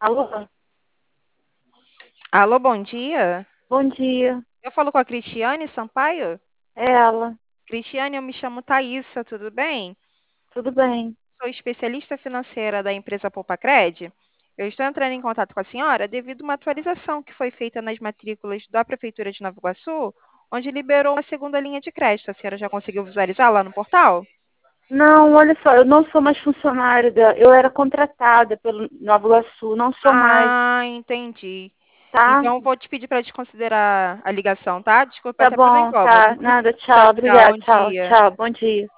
Alô? Alô, bom dia. Bom dia. Eu falo com a Cristiane Sampaio. É ela. Cristiane, eu me chamo Thaisa, tudo bem? Tudo bem? Sou especialista financeira da empresa Poupacred. Eu estou entrando em contato com a senhora devido a uma atualização que foi feita nas matrículas da Prefeitura de Nova Iguaçu, onde liberou uma segunda linha de crédito. A senhora já conseguiu visualizar lá no portal? Não, olha só, eu não sou mais funcionária eu era contratada pelo Nova Iguaçu, não sou mais, Ah, entendi. tá? Então, eu vou te pedir para desconsiderar a ligação, tá? Desculpa Tá até pelo bom, incômodo. tá. Nada, Tchau, tchau. tchau, Obrigada, bom tchau, dia. tchau. Bom dia.